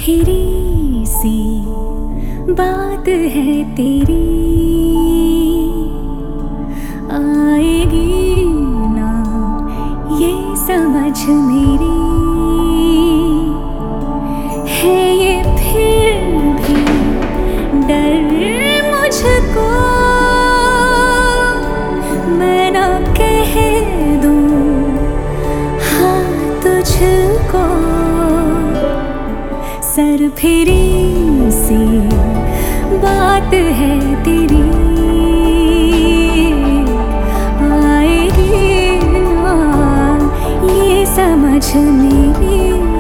Free सी बात है तेरी, आएगी ना ये समझ मेरी, है ये फिर भी डर मुझको, मैं ना कह दूं हाँ तुझको। सर फिरी सी बात है तेरी, आएगी ना ये समझ मेरी।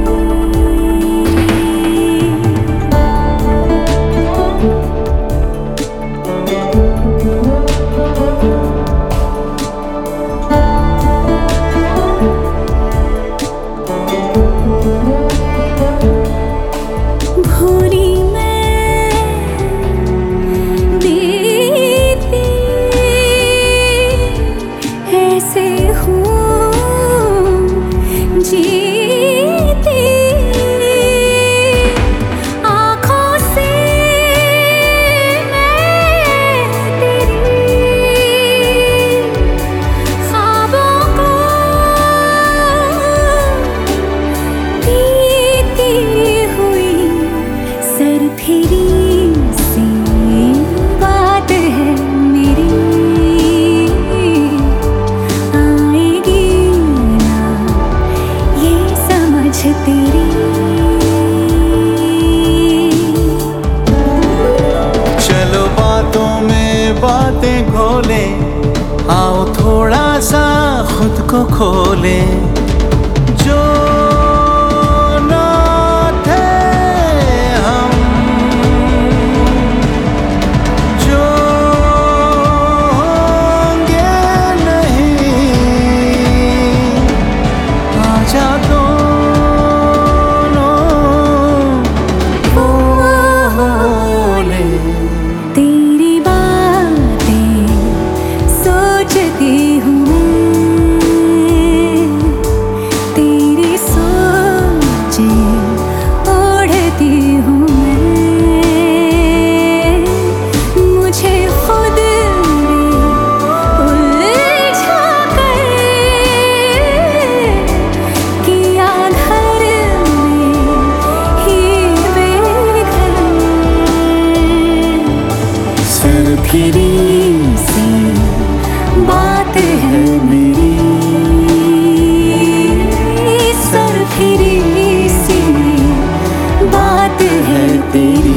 चलो बातों में बातें घोले, आओ थोड़ा सा खुद को खोले। जो ना थे हम, जो होंगे नहीं, आजा तेरी बातें सोचती हूँ, तेरी सोचें ओढ़ती हूँ मैं, मुझे खुद में उलझा कर किया घर में ही बेघर। सर फिरी सी बात है मेरी, सर फिरी सी बात है तेरी।